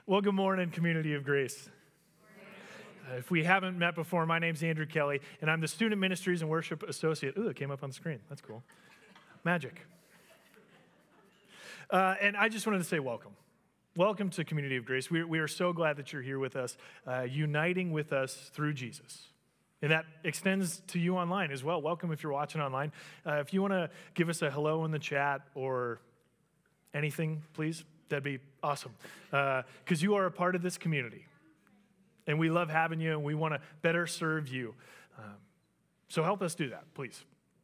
Well, good morning, Community of Grace. If we haven't met before, my name's Andrew Kelly, and I'm the Student Ministries and Worship Associate. Ooh, it came up on the screen. That's cool. Magic. And I just wanted to say welcome. Welcome to Community of Grace. We are so glad that you're here with us, uniting with us through Jesus. And that extends to you online as well. Welcome if you're watching online. If you want to give us a hello in the chat or anything, please, that'd be awesome. Because you are a part of this community. And we love having you, and we want to better serve you. So help us do that, please.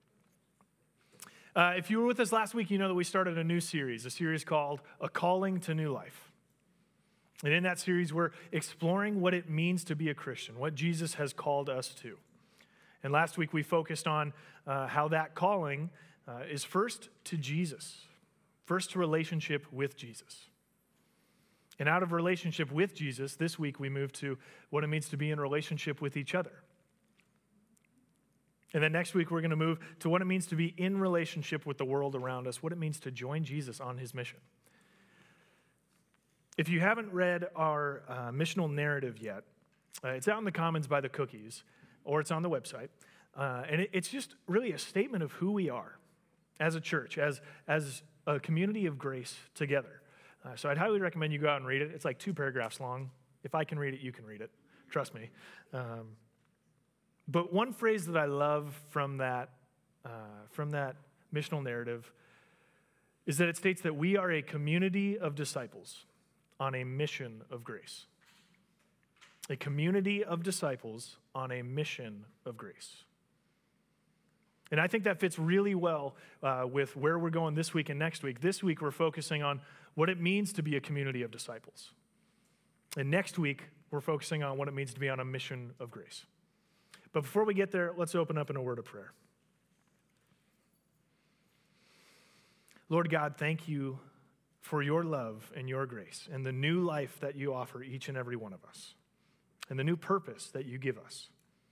If you were with us last week, you know that we started a series called A Calling to New Life. And in that series, we're exploring what it means to be a Christian, what Jesus has called us to. And last week, we focused on how that calling is first to Jesus, first to relationship with Jesus. And out of relationship with Jesus, this week we move to what it means to be in relationship with each other. And then next week we're going to move to what it means to be in relationship with the world around us, what it means to join Jesus on his mission. If you haven't read our missional narrative yet, it's out in the Commons by the Cookies, or it's on the website. And it's just really a statement of who we are as a church, as a community of grace together. So I'd highly recommend you go out and read it. It's like 2 paragraphs long. If I can read it, you can read it. Trust me. But one phrase that I love from that missional narrative is that it states that we are a community of disciples on a mission of grace. A community of disciples on a mission of grace. And I think that fits really well with where we're going this week and next week. This week, we're focusing on what it means to be a community of disciples. And next week, we're focusing on what it means to be on a mission of grace. But before we get there, let's open up in a word of prayer. Lord God, thank you for your love and your grace and the new life that you offer each and every one of us and the new purpose that you give us.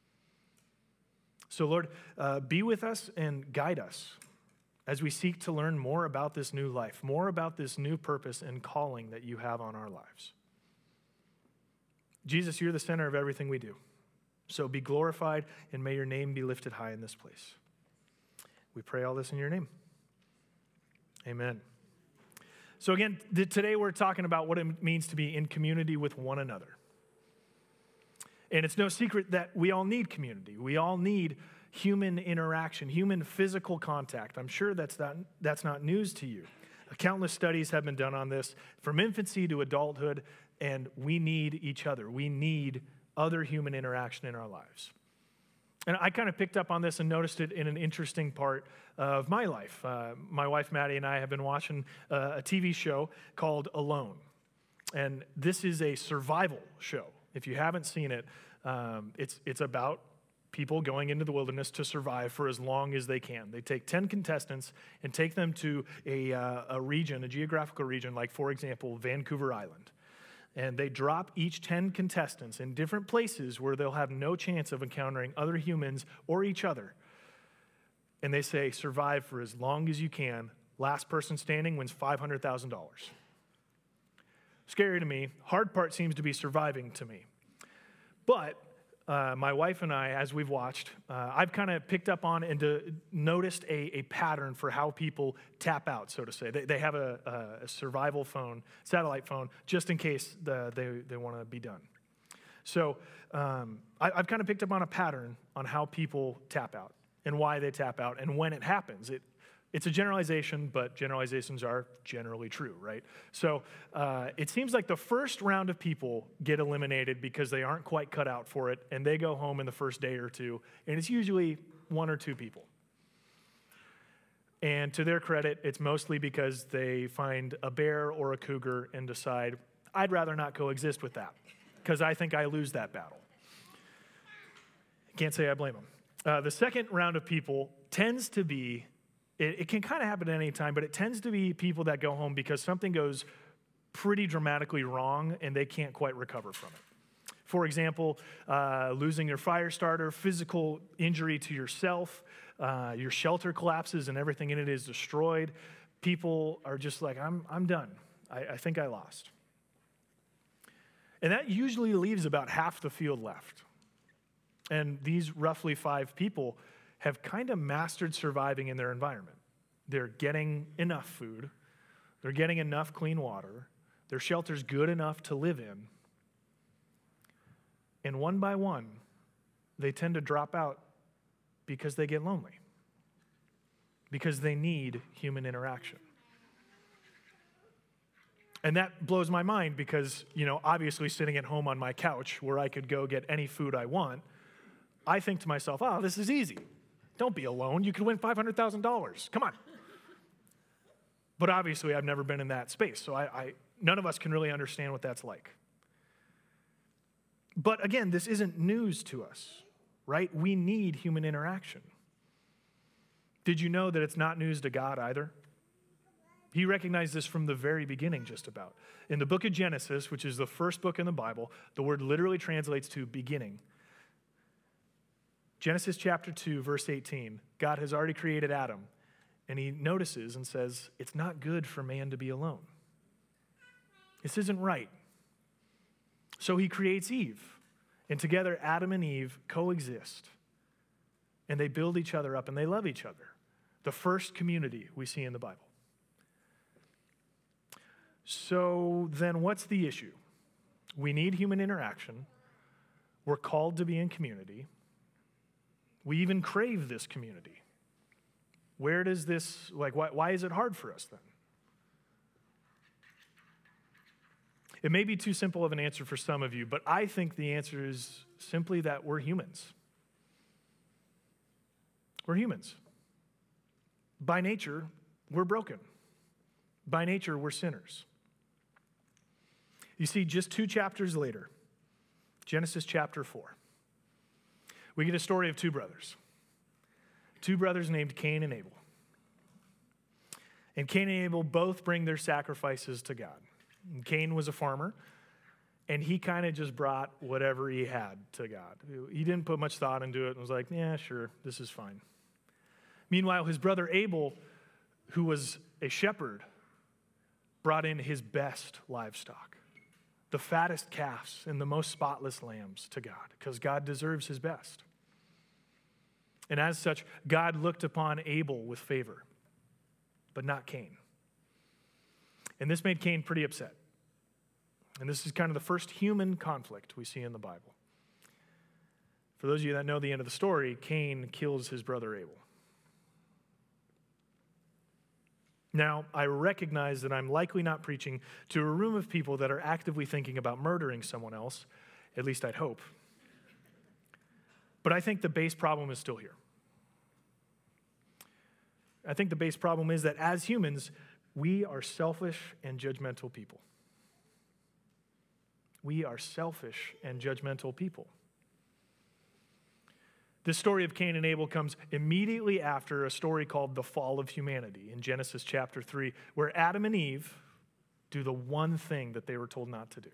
So, Lord, be with us and guide us as we seek to learn more about this new life, more about this new purpose and calling that you have on our lives. Jesus, you're the center of everything we do. So be glorified, and may your name be lifted high in this place. We pray all this in your name. Amen. So again, today we're talking about what it means to be in community with one another. And it's no secret that we all need community. We all need human interaction, human physical contact. I'm sure that's not news to you. Countless studies have been done on this from infancy to adulthood, and we need each other. We need other human interaction in our lives. And I kind of picked up on this and noticed it in an interesting part of my life. My wife, Maddie, and I have been watching a TV show called Alone. And this is a survival show. If you haven't seen it, it's about people going into the wilderness to survive for as long as they can. They take 10 contestants and take them to a region, a geographical region, like, for example, Vancouver Island. And they drop each 10 contestants in different places where they'll have no chance of encountering other humans or each other. And they say, survive for as long as you can. Last person standing wins $500,000. Scary to me. Hard part seems to be surviving to me. But my wife and I, as we've watched, I've kind of picked up on and noticed a pattern for how people tap out, so to say. They have a survival phone, satellite phone, just in case they want to be done. So I've kind of picked up on a pattern on how people tap out and why they tap out and when it happens. It's a generalization, but generalizations are generally true, right? So it seems like the first round of people get eliminated because they aren't quite cut out for it, and they go home in the first day or two, and it's usually 1 or 2 people. And to their credit, it's mostly because they find a bear or a cougar and decide, I'd rather not coexist with that, because I think I lose that battle. Can't say I blame them. The second round of people tends to be, it can kind of happen at any time, but it tends to be people that go home because something goes pretty dramatically wrong and they can't quite recover from it. For example, losing your fire starter, physical injury to yourself, your shelter collapses and everything in it is destroyed. People are just like, I'm done. I think I lost. And that usually leaves about half the field left. And these roughly 5 people have kind of mastered surviving in their environment. They're getting enough food. They're getting enough clean water. Their shelter's good enough to live in. And one by one, they tend to drop out because they get lonely, because they need human interaction. And that blows my mind because, obviously sitting at home on my couch where I could go get any food I want, I think to myself, oh, this is easy. Don't be alone. You could win $500,000. Come on. But obviously, I've never been in that space, so none of us can really understand what that's like. But again, this isn't news to us, right? We need human interaction. Did you know that it's not news to God either? He recognized this from the very beginning, just about. In the book of Genesis, which is the first book in the Bible, the word literally translates to beginning. Genesis chapter 2, verse 18, God has already created Adam, and he notices and says, it's not good for man to be alone. This isn't right. So he creates Eve, and together Adam and Eve coexist, and they build each other up, and they love each other. The first community we see in the Bible. So then what's the issue? We need human interaction. We're called to be in community. We even crave this community. Where does this, why is it hard for us then? It may be too simple of an answer for some of you, but I think the answer is simply that we're humans. We're humans. By nature, we're broken. By nature, we're sinners. You see, just 2 chapters later, Genesis chapter 4, we get a story of 2 brothers. 2 brothers named Cain and Abel. And Cain and Abel both bring their sacrifices to God. And Cain was a farmer, and he kind of just brought whatever he had to God. He didn't put much thought into it and was like, yeah, sure, this is fine. Meanwhile, his brother Abel, who was a shepherd, brought in his best livestock, the fattest calves and the most spotless lambs to God, because God deserves his best. And as such, God looked upon Abel with favor, but not Cain. And this made Cain pretty upset. And this is kind of the first human conflict we see in the Bible. For those of you that know the end of the story, Cain kills his brother Abel. Now, I recognize that I'm likely not preaching to a room of people that are actively thinking about murdering someone else, at least I'd hope. But I think the base problem is still here. I think the base problem is that as humans, we are selfish and judgmental people. We are selfish and judgmental people. This story of Cain and Abel comes immediately after a story called the fall of humanity in Genesis chapter 3, where Adam and Eve do the one thing that they were told not to do.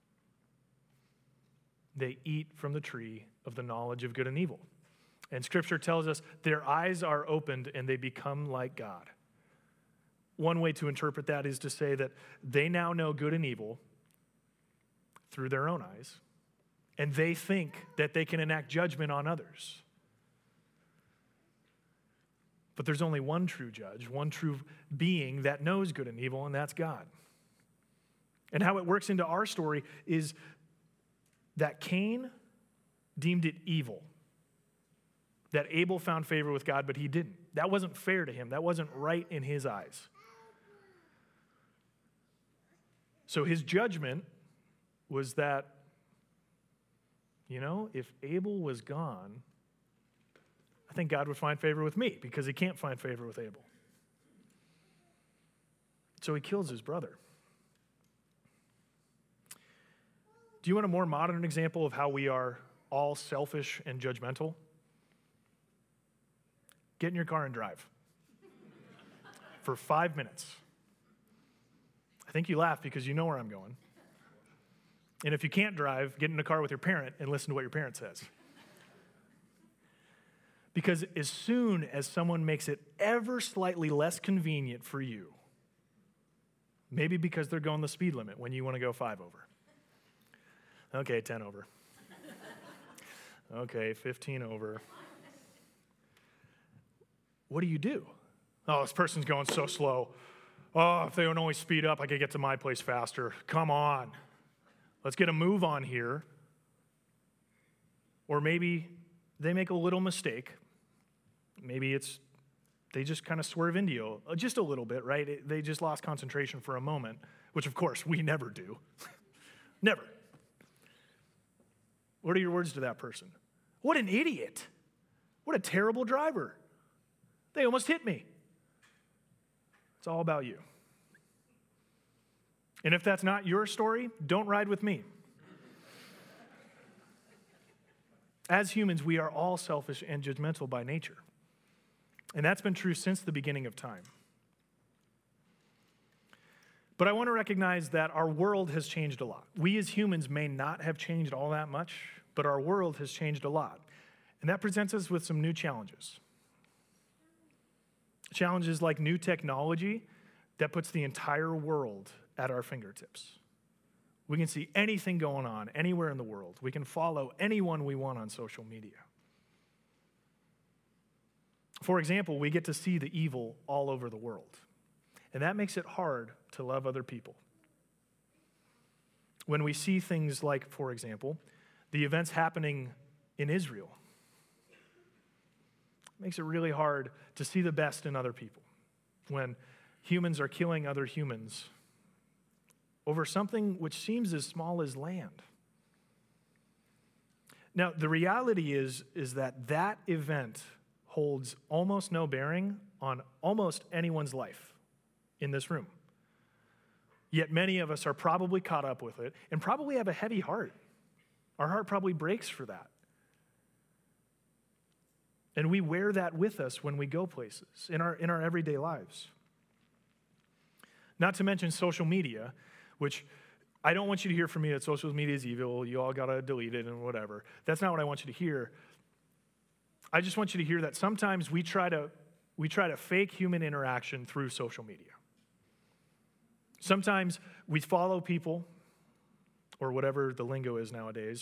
They eat from the tree of the knowledge of good and evil. And Scripture tells us their eyes are opened and they become like God. One way to interpret that is to say that they now know good and evil through their own eyes, and they think that they can enact judgment on others. But there's only one true judge, one true being that knows good and evil, and that's God. And how it works into our story is that Cain deemed it evil, that Abel found favor with God, but he didn't. That wasn't fair to him. That wasn't right in his eyes. So his judgment was that, if Abel was gone, I think God would find favor with me because he can't find favor with Abel. So he kills his brother. Do you want a more modern example of how we are all selfish and judgmental? Get in your car and drive for 5 minutes. I think you laugh because you know where I'm going. And if you can't drive, get in a car with your parent and listen to what your parent says. Because as soon as someone makes it ever slightly less convenient for you, maybe because they're going the speed limit when you want to go 5 over, Okay, 10 over. Okay, 15 over. What do? Oh, this person's going so slow. Oh, if they would only speed up, I could get to my place faster. Come on. Let's get a move on here. Or maybe they make a little mistake. Maybe they just kind of swerve into you, just a little bit, right? They just lost concentration for a moment, which of course we never do. Never. What are your words to that person? What an idiot. What a terrible driver. They almost hit me. It's all about you. And if that's not your story, don't ride with me. As humans, we are all selfish and judgmental by nature. And that's been true since the beginning of time. But I want to recognize that our world has changed a lot. We as humans may not have changed all that much, but our world has changed a lot. And that presents us with some new challenges. Challenges like new technology that puts the entire world at our fingertips. We can see anything going on anywhere in the world. We can follow anyone we want on social media. For example, we get to see the evil all over the world. And that makes it hard to love other people. When we see things like, for example, the events happening in Israel, it makes it really hard to see the best in other people. When humans are killing other humans over something which seems as small as land. Now, the reality is that event holds almost no bearing on almost anyone's life in this room. Yet many of us are probably caught up with it and probably have a heavy heart. Our heart probably breaks for that. And we wear that with us when we go places in our everyday lives. Not to mention social media, which I don't want you to hear from me that social media is evil, you all got to delete it and whatever. That's not what I want you to hear. I just want you to hear that sometimes we try to fake human interaction through social media. Sometimes we follow people, or whatever the lingo is nowadays,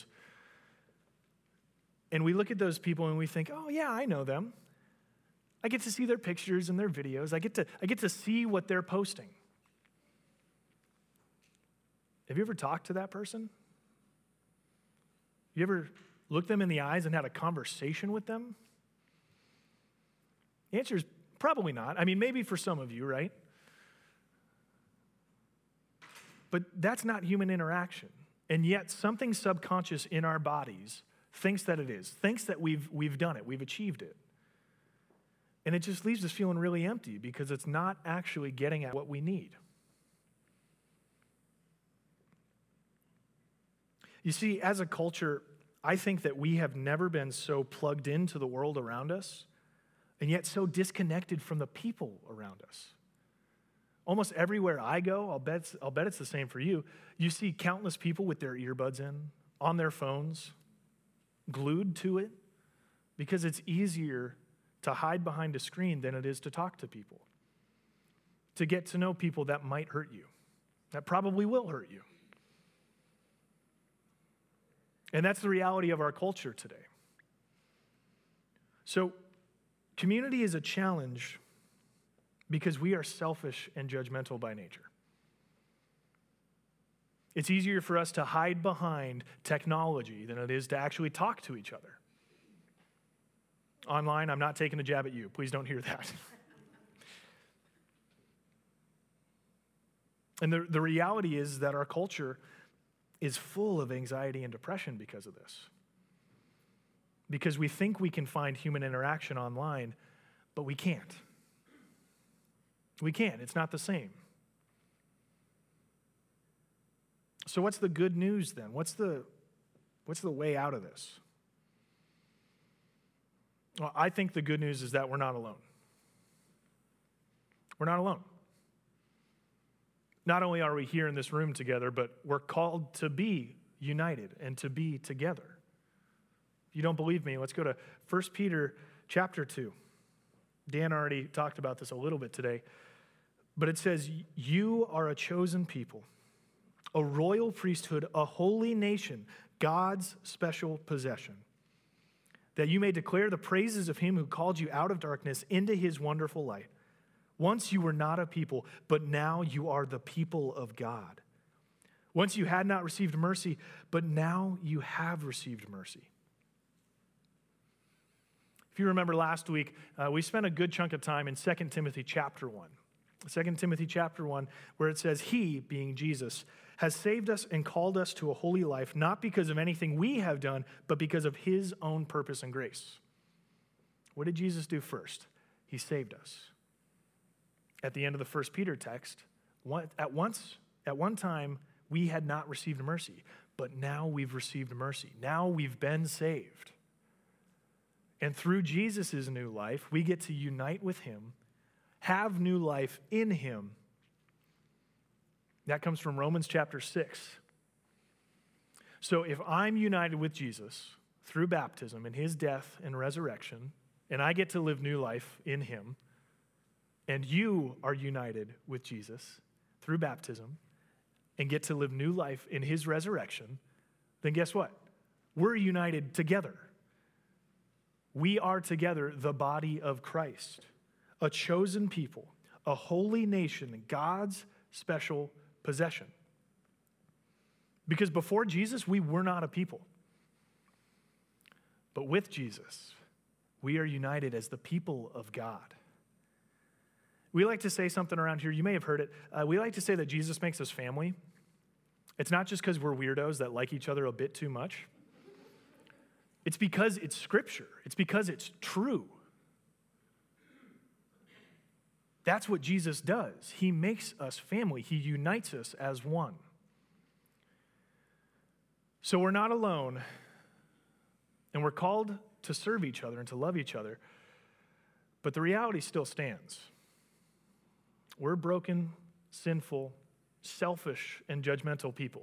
and we look at those people and we think, oh yeah, I know them. I get to see their pictures and their videos. I get to see what they're posting. Have you ever talked to that person? You ever looked them in the eyes and had a conversation with them? The answer is probably not. I mean, maybe for some of you, right? But that's not human interaction. And yet something subconscious in our bodies thinks that it is, thinks that we've done it, we've achieved it. And it just leaves us feeling really empty because it's not actually getting at what we need. You see, as a culture, I think that we have never been so plugged into the world around us and yet so disconnected from the people around us. Almost everywhere I go, I'll bet it's the same for you. You see countless people with their earbuds in, on their phones, glued to it, because it's easier to hide behind a screen than it is to talk to people, to get to know people that might hurt you, that probably will hurt you. And that's the reality of our culture today. So, community is a challenge because we are selfish and judgmental by nature. It's easier for us to hide behind technology than it is to actually talk to each other. Online, I'm not taking a jab at you. Please don't hear that. And the reality is that our culture is full of anxiety and depression because of this. Because we think we can find human interaction online, but we can't. We can't. It's not the same. So what's the good news then? What's the way out of this? Well, I think the good news is that we're not alone. We're not alone. Not only are we here in this room together, but we're called to be united and to be together. If you don't believe me, let's go to 1 Peter chapter 2. Dan already talked about this a little bit today, but it says, "You are a chosen people, a royal priesthood, a holy nation, God's special possession, that you may declare the praises of him who called you out of darkness into his wonderful light. Once you were not a people, but now you are the people of God. Once you had not received mercy, but now you have received mercy. If you remember last week, we spent a good chunk of time in 2 Timothy chapter 1. 2 Timothy chapter 1, where it says, he, being Jesus, has saved us and called us to a holy life, not because of anything we have done, but because of his own purpose and grace. What did Jesus do first? He saved us. At the end of the 1 Peter text, at one time, we had not received mercy, but now we've received mercy. Now we've been saved. And through Jesus' new life, we get to unite with him, have new life in him. That comes from Romans chapter 6. So if I'm united with Jesus through baptism and his death and resurrection, and I get to live new life in him, and you are united with Jesus through baptism and get to live new life in his resurrection, then guess what? We're united together. We are together the body of Christ, a chosen people, a holy nation, God's special possession. Because before Jesus, we were not a people. But with Jesus, we are united as the people of God. We like to say something around here. You may have heard it. We like to say that Jesus makes us family. It's not just because we're weirdos that like each other a bit too much. It's because it's Scripture. It's because it's true. That's what Jesus does. He makes us family. He unites us as one. So we're not alone, and we're called to serve each other and to love each other, but the reality still stands. We're broken, sinful, selfish, and judgmental people.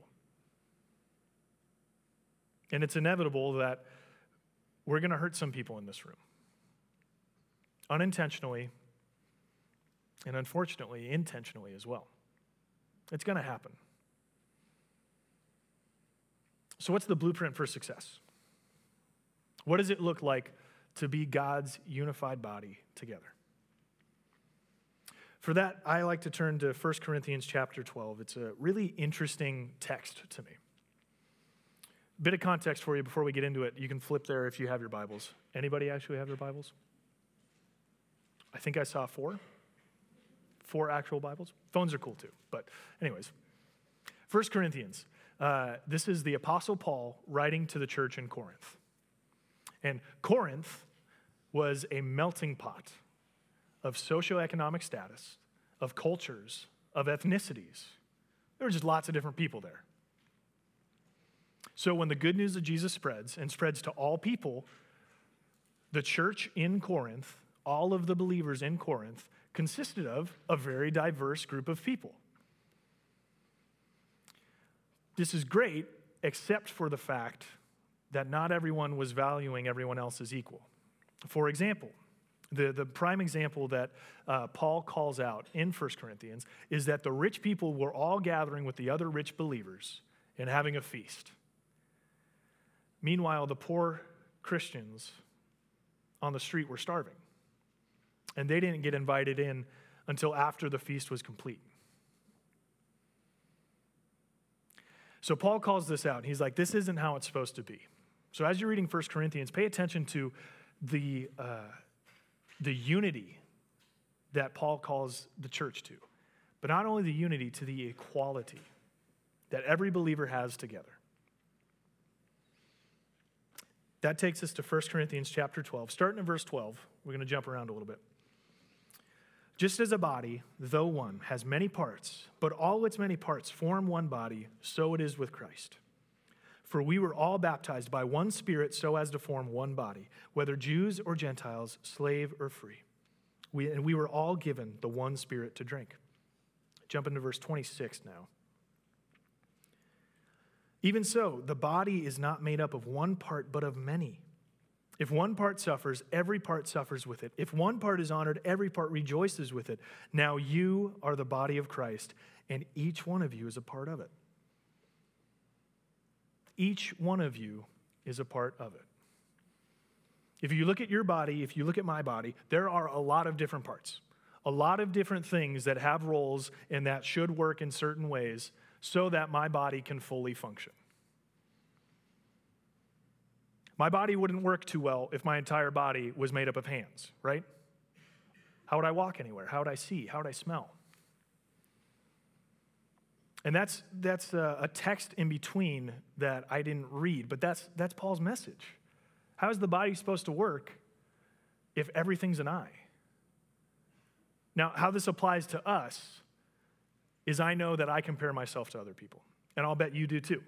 And it's inevitable that we're going to hurt some people in this room. Unintentionally, and unfortunately, intentionally as well. It's going to happen. So what's the blueprint for success? What does it look like to be God's unified body together? For that, I like to turn to 1 Corinthians chapter 12. It's a really interesting text to me. Bit of context for you before we get into it. You can flip there if you have your Bibles. Anybody actually have their Bibles? I think I saw 4. 4 actual Bibles. Phones are cool too. But anyways, 1 Corinthians. This is the Apostle Paul writing to the church in Corinth. And Corinth was a melting pot of socioeconomic status, of cultures, of ethnicities. There were just lots of different people there. So when the good news of Jesus spreads and spreads to all people, the church in Corinth, all of the believers in Corinth, consisted of a very diverse group of people. This is great, except for the fact that not everyone was valuing everyone else as equal. For example, the prime example that Paul calls out in 1 Corinthians is that the rich people were all gathering with the other rich believers and having a feast. Meanwhile, the poor Christians on the street were starving, and they didn't get invited in until after the feast was complete. So Paul calls this out. He's like, this isn't how it's supposed to be. So as you're reading 1 Corinthians, pay attention to the unity that Paul calls the church to. But not only the unity, to the equality that every believer has together. That takes us to 1 Corinthians chapter 12. Starting in verse 12, we're going to jump around a little bit. Just as a body, though one, has many parts, but all its many parts form one body, so it is with Christ. For we were all baptized by one Spirit so as to form one body, whether Jews or Gentiles, slave or free. And we were all given the one Spirit to drink. Jump into verse 26 now. Even so, the body is not made up of one part, but of many. If one part suffers, every part suffers with it. If one part is honored, every part rejoices with it. Now you are the body of Christ, and each one of you is a part of it. Each one of you is a part of it. If you look at your body, if you look at my body, there are a lot of different parts, a lot of different things that have roles and that should work in certain ways so that my body can fully function. My body wouldn't work too well if my entire body was made up of hands, right? How would I walk anywhere? How would I see? How would I smell? And that's a text in between that I didn't read, but that's Paul's message. How is the body supposed to work if everything's an eye? Now, how this applies to us is I know that I compare myself to other people, and I'll bet you do too.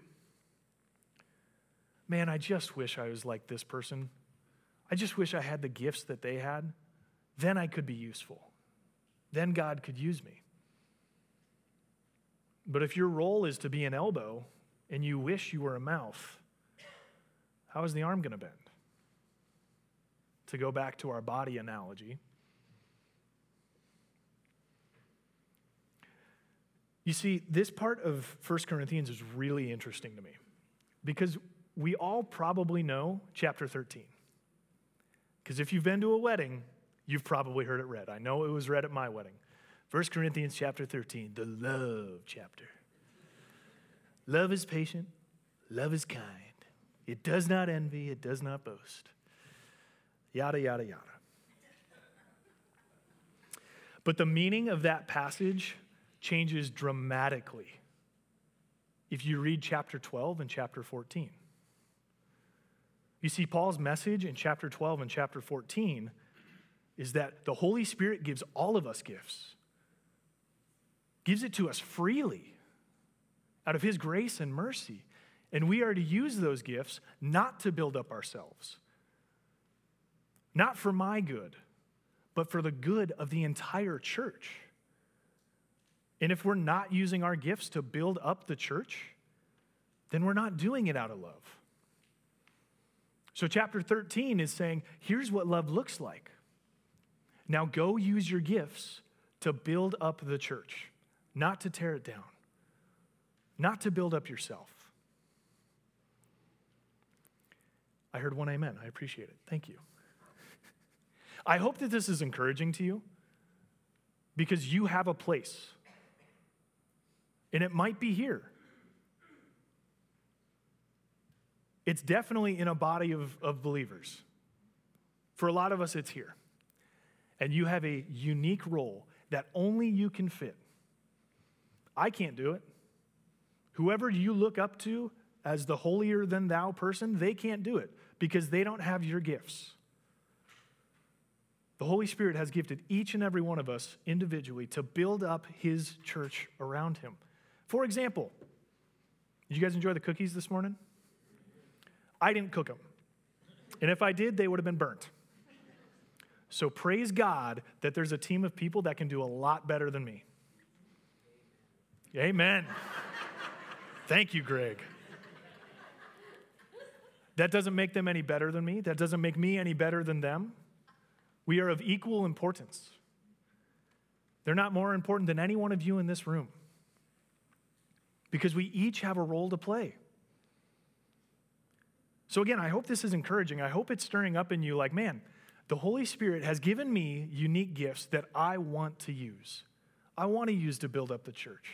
Man, I just wish I was like this person. I just wish I had the gifts that they had. Then I could be useful. Then God could use me. But if your role is to be an elbow and you wish you were a mouth, how is the arm going to bend? To go back to our body analogy. You see, this part of 1 Corinthians is really interesting to me because we all probably know chapter 13. Because if you've been to a wedding, you've probably heard it read. I know it was read at my wedding. 1 Corinthians chapter 13, the love chapter. Love is patient. Love is kind. It does not envy. It does not boast. Yada, yada, yada. But the meaning of that passage changes dramatically if you read chapter 12 and chapter 14. You see, Paul's message in chapter 12 and chapter 14 is that the Holy Spirit gives all of us gifts. Gives it to us freely out of his grace and mercy. And we are to use those gifts not to build up ourselves. Not for my good, but for the good of the entire church. And if we're not using our gifts to build up the church, then we're not doing it out of love. So chapter 13 is saying, here's what love looks like. Now go use your gifts to build up the church. Not to tear it down, not to build up yourself. I heard one amen. I appreciate it. Thank you. I hope that this is encouraging to you because you have a place, and it might be here. It's definitely in a body of believers. For a lot of us, it's here. And you have a unique role that only you can fit. I can't do it. Whoever you look up to as the holier than thou person, they can't do it because they don't have your gifts. The Holy Spirit has gifted each and every one of us individually to build up his church around him. For example, did you guys enjoy the cookies this morning? I didn't cook them. And if I did, they would have been burnt. So praise God that there's a team of people that can do a lot better than me. Amen. Thank you, Greg. That doesn't make them any better than me. That doesn't make me any better than them. We are of equal importance. They're not more important than any one of you in this room because we each have a role to play. So again, I hope this is encouraging. I hope it's stirring up in you like, man, the Holy Spirit has given me unique gifts that I want to use. I want to use to build up the church.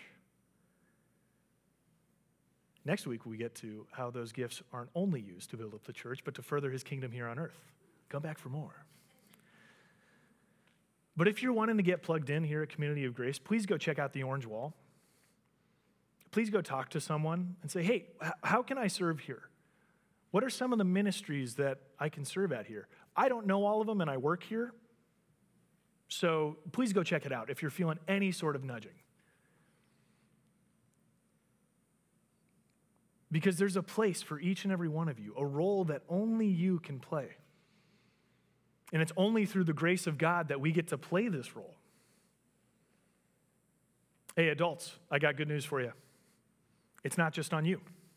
Next week, we get to how those gifts aren't only used to build up the church, but to further his kingdom here on earth. Come back for more. But if you're wanting to get plugged in here at Community of Grace, please go check out the Orange Wall. Please go talk to someone and say, hey, how can I serve here? What are some of the ministries that I can serve at here? I don't know all of them, and I work here. So please go check it out if you're feeling any sort of nudging. Because there's a place for each and every one of you, a role that only you can play. And it's only through the grace of God that we get to play this role. Hey, adults, I got good news for you. It's not just on you.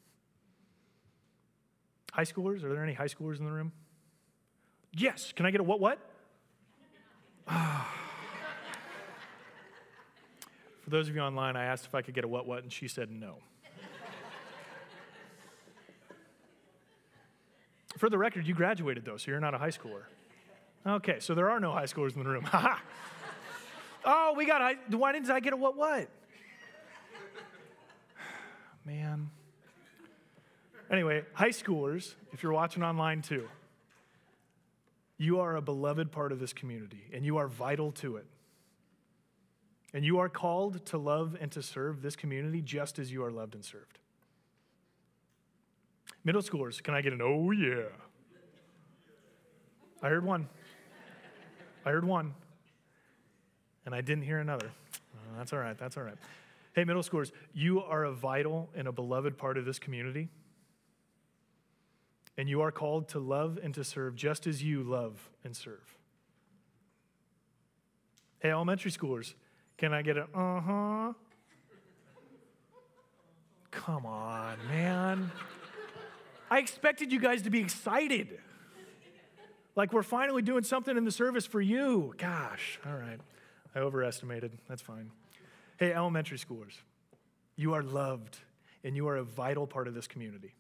High schoolers, are there any high schoolers in the room? Yes. Can I get a what? For those of you online, I asked if I could get a what, and she said no. For the record, you graduated, though, so you're not a high schooler. Okay, so there are no high schoolers in the room. Oh, we got why didn't I get a what? Man. Anyway, high schoolers, if you're watching online too, you are a beloved part of this community, and you are vital to it. And you are called to love and to serve this community just as you are loved and served. Middle schoolers, can I get an oh yeah? I heard one. And I didn't hear another. That's all right. Hey, middle schoolers, you are a vital and a beloved part of this community. And you are called to love and to serve just as you love and serve. Hey, elementary schoolers, can I get an uh-huh? Come on, man. I expected you guys to be excited. Like we're finally doing something in the service for you. Gosh, all right. I overestimated. That's fine. Hey, elementary schoolers, you are loved, and you are a vital part of this community.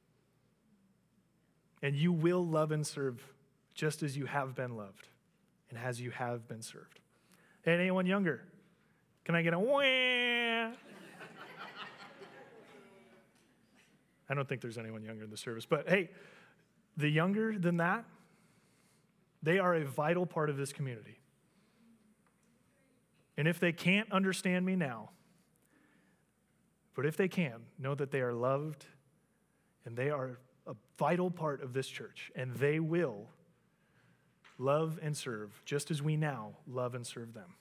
And you will love and serve just as you have been loved and as you have been served. Hey, anyone younger? Can I get a wah? I don't think there's anyone younger in the service. But hey, the younger than that, they are a vital part of this community. And if they can't understand me now, but if they can, know that they are loved and they are a vital part of this church, and they will love and serve just as we now love and serve them.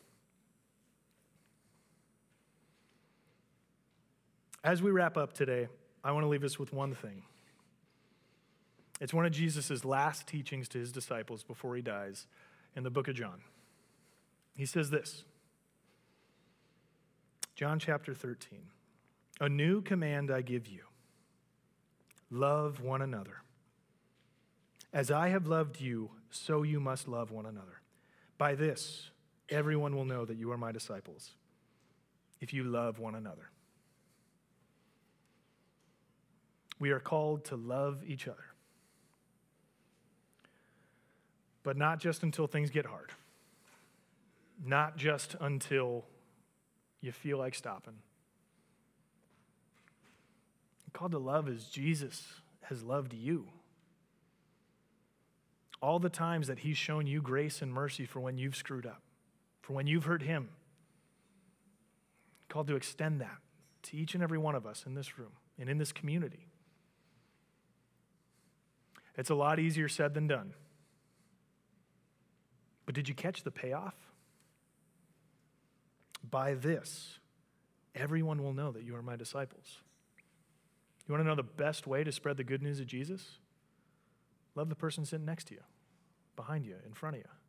As we wrap up today, I want to leave us with one thing. It's one of Jesus' last teachings to his disciples before he dies in the book of John. He says this, John chapter 13, "A new command I give you, love one another. As I have loved you, so you must love one another. By this, everyone will know that you are my disciples, if you love one another." We are called to love each other. But not just until things get hard. Not just until you feel like stopping. Called to love as Jesus has loved you. All the times that he's shown you grace and mercy for when you've screwed up, for when you've hurt him. Called to extend that to each and every one of us in this room and in this community. It's a lot easier said than done. But did you catch the payoff? By this, everyone will know that you are my disciples. You want to know the best way to spread the good news of Jesus? Love the person sitting next to you, behind you, in front of you.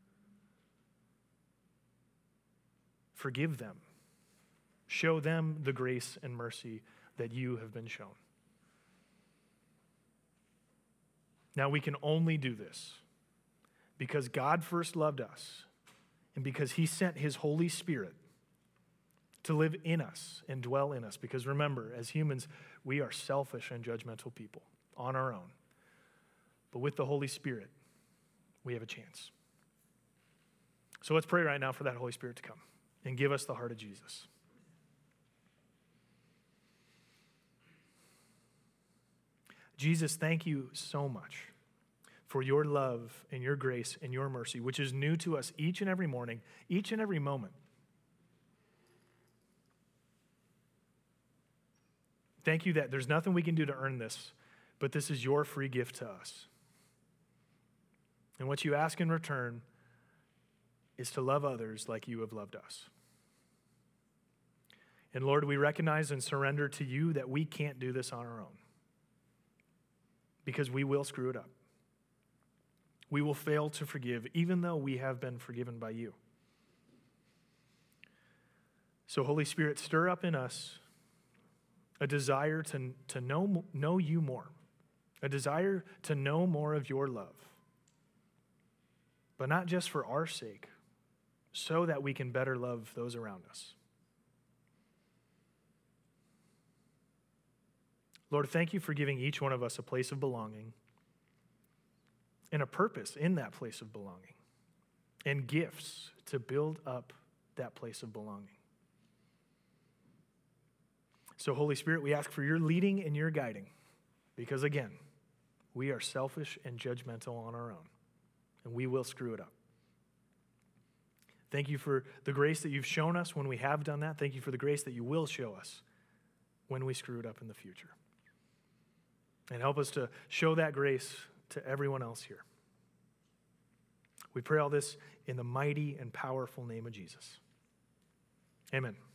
Forgive them. Show them the grace and mercy that you have been shown. Now, we can only do this because God first loved us and because he sent his Holy Spirit to live in us and dwell in us. Because remember, as humans, we are selfish and judgmental people on our own. But with the Holy Spirit, we have a chance. So let's pray right now for that Holy Spirit to come and give us the heart of Jesus. Jesus, thank you so much for your love and your grace and your mercy, which is new to us each and every morning, each and every moment. Thank you that there's nothing we can do to earn this, but this is your free gift to us. And what you ask in return is to love others like you have loved us. And Lord, we recognize and surrender to you that we can't do this on our own because we will screw it up. We will fail to forgive even though we have been forgiven by you. So Holy Spirit, stir up in us a desire to know you more, a desire to know more of your love, but not just for our sake, so that we can better love those around us. Lord, thank you for giving each one of us a place of belonging and a purpose in that place of belonging, and gifts to build up that place of belonging. So, Holy Spirit, we ask for your leading and your guiding, because again, we are selfish and judgmental on our own, and we will screw it up. Thank you for the grace that you've shown us when we have done that. Thank you for the grace that you will show us when we screw it up in the future. And help us to show that grace to everyone else here. We pray all this in the mighty and powerful name of Jesus. Amen.